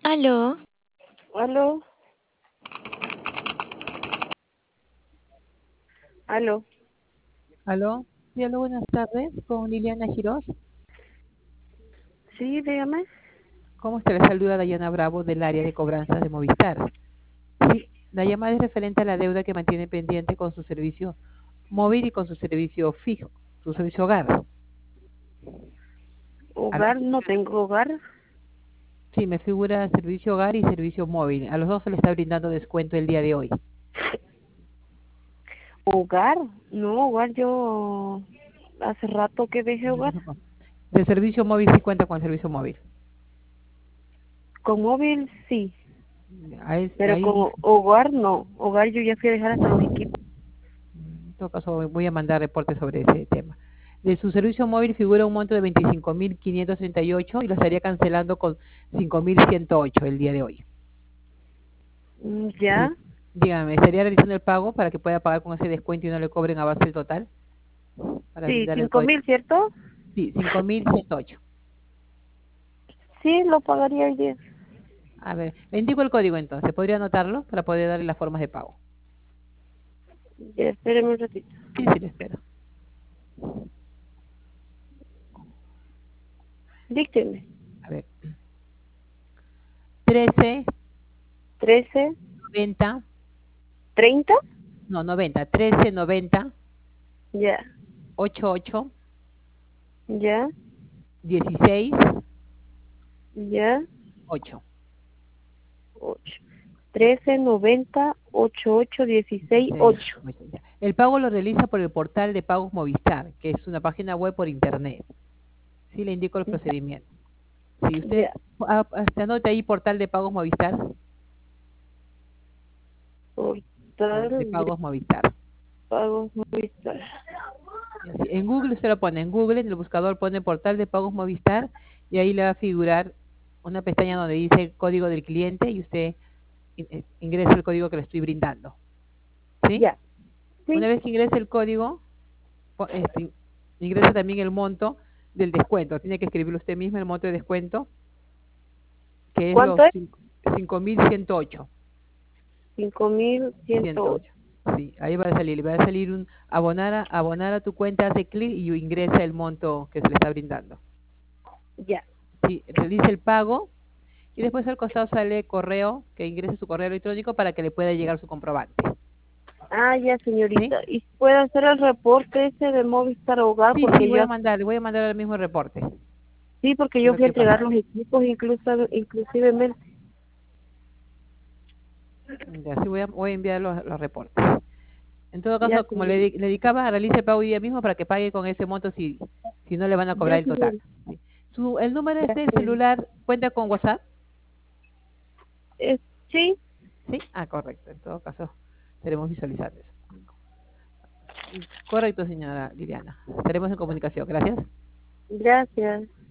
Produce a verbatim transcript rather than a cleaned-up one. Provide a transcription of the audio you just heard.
Aló, Aló, aló. Aló, sí, aló, buenas tardes, con Liliana Giros. Sí, dígame. ¿Cómo se le saluda Dayana Bravo del área de cobranzas de Movistar? Sí, la llamada es referente a la deuda que mantiene pendiente con su servicio móvil y con su servicio fijo, su servicio hogar. A los- Hogar, no tengo hogar. sí, me figura servicio hogar y servicio móvil. A los dos se le está brindando descuento el día de hoy. Hogar, no, hogar yo hace rato que dejé hogar. De servicio móvil sí cuenta con el servicio móvil. Con móvil sí, Ahí, pero ahí con dice, hogar no. Hogar yo ya fui a dejar hasta los equipos. en todo caso voy a mandar reportes sobre ese tema. De su servicio móvil figura un monto de veinticinco mil quinientos treinta y ocho y lo estaría cancelando con cinco mil ciento ocho el día de hoy. Mm, Sí. ya, Dígame, ¿estaría realizando el pago para que pueda pagar con ese descuento y no le cobren a base del total? Para sí, brindar el cinco código. mil, ¿cierto? Sí, cinco mil ciento ocho. Sí, lo pagaría hoy día. A ver, le indico el código entonces. ¿Podría anotarlo para poder darle las formas de pago? Ya, espéreme un ratito. Sí, sí, le espero. Dícteme. A ver, trece, Trece, noventa, treinta, no, noventa, trece, noventa, ya, ochenta y ocho, ya, dieciséis, ya, ocho. ocho. Trece, noventa, ocho, ocho, dieciséis, dieciséis, ocho. ocho, ya. El pago lo realiza por el portal de pagos Movistar, que es una página web por internet. Sí, le indico el procedimiento. Si usted Ya, ah, ah, se anota ahí portal de pagos Movistar, de portal de pagos Movistar. pagos Movistar. Y así, en Google usted lo pone, en Google en el buscador pone portal de pagos Movistar y ahí le va a figurar una pestaña donde dice el código del cliente y usted in- eh, ingresa el código que le estoy brindando. ¿Sí? Ya, Una sí. vez que ingrese el código, po- este, ingresa también el monto del descuento. Tiene que escribirlo usted mismo el monto de descuento, que es ¿Cuánto los es? cinco mil ciento ocho. cinco mil ciento ciento ocho. ocho. Sí, ahí va a salir, le va a salir un abonar a, abonar a tu cuenta, hace clic y ingresa el monto que se le está brindando. Ya. Sí, realiza el pago y después al costado sale correo, que ingrese su correo electrónico para que le pueda llegar su comprobante. Ah, ya, ¿Sí? señorita. ¿Y puede hacer el reporte ese de Movistar Hogar? Sí, sí, Porque voy yo, a mandar, le voy a mandar el mismo reporte sí, porque de yo lo fui a que entregar pasa. los equipos, incluso, inclusivemente. Ya, sí, voy a, voy a enviar los, los reportes. En todo Ya, caso, como le, señorita. di- le dedicaba, realice el pago hoy día mismo para que pague con ese monto si, si no le van a cobrar Ya, el total. señorita. Sí. Su, el número Ya, este del señorita. celular cuenta con WhatsApp. Eh, sí, ¿Sí? Ah, correcto. En todo caso, estaremos visualizando eso. Correcto, señora Liliana. Estaremos en comunicación. Gracias. gracias.